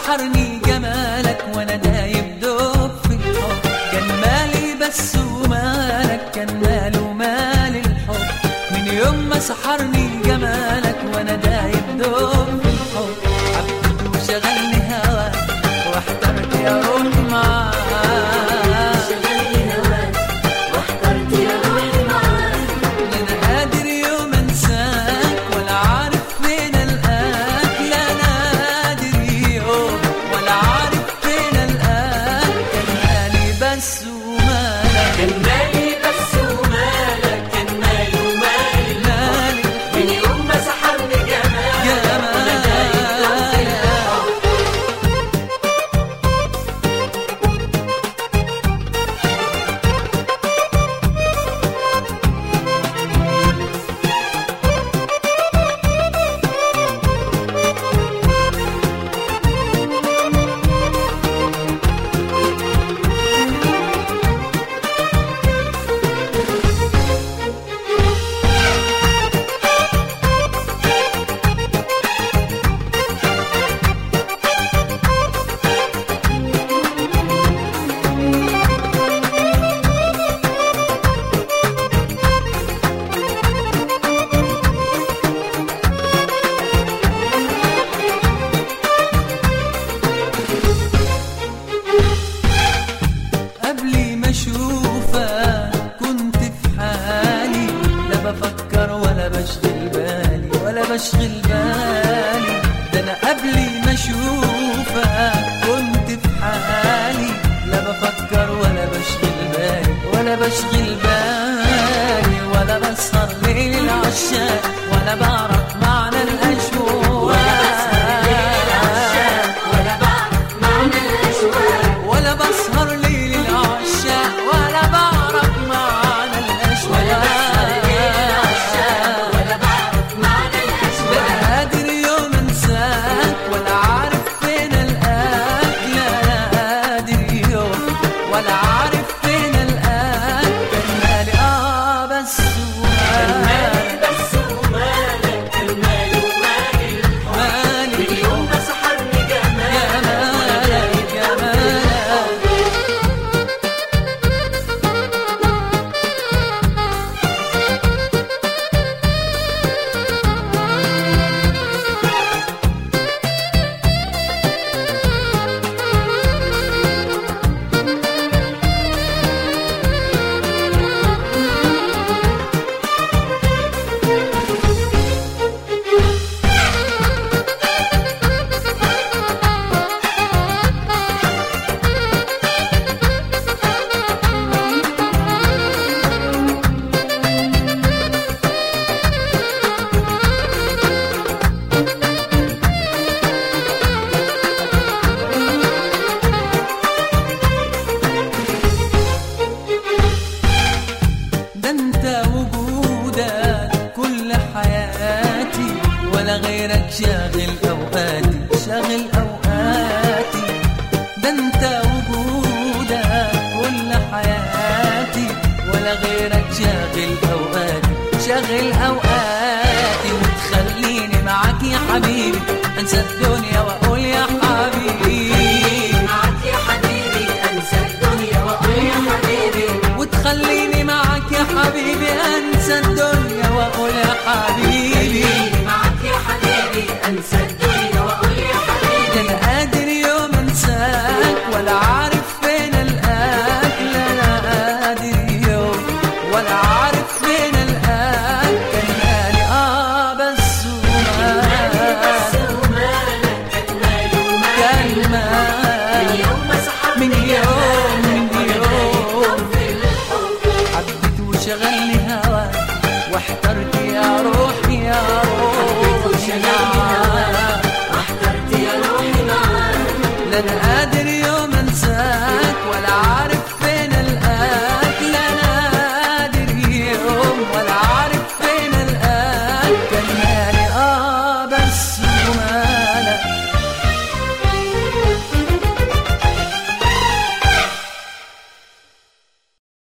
سحرني جمالك وانا دايب دوب في الحب، كان مالي بس ومالك، كان مالي ومال الحب. من يوم ما سحرني جمالك وانا دايب دوب في الحب، حبيت وشغلني هواك واحترت يا روح معاك، شغلني هواك واحترت يا روح معاك. لا انا قادر يوم انساك ولا عارف فين القاك، لا انا قادر يوم ولا عارف فين القاك. كان مالي بس ومالك، كان مالي بس ومالك، كان مالي ومالي مالي من يوم ما سحرني جمالك وانا دايب دوب في الحب. قبل ما اشوفك كنت في حالي، لا بفكر ولا بشغل بالي ولا بشغل بالي. ده انا قبل ما اشوفك كنت في حالي، لا بفكر ولا بشغل بالي ولا بشغل بالي، ولا بسهر ليل العشاق ولا بعرف معنى الاشواق، ولا بعرف معنى الأشواق، ولا بسهر ليل العشاق ولا بعرف معنى الاشواق، ولا بعرف معنى لا الأشواق. قادر يوم انساك ولا عارف فين القاك، لا قادر يوم ولا عارف فين القاك. كان مالي بس كان مالي ومالك، بس ومالك، كان مالي ومالي الحب. مالي من يوم ما سحرني جمالك وانا دايب جمالك دوب في الحب. جمالك. ده انت وجودك كل حياتي، ولا غيرك شاغل اوقاتي شاغل اوقاتي. ده انت وجودك كل حياتي، ولا غيرك شاغل اوقاتي شاغل اوقاتي. وتخليني معاك يا حبيبي انسى الدنيا واقول يا حبيبي، معاك يا حبيبي انسى الدنيا واقول يا حبيبي. وتخليني معاك يا حبيبي انسى الدنيا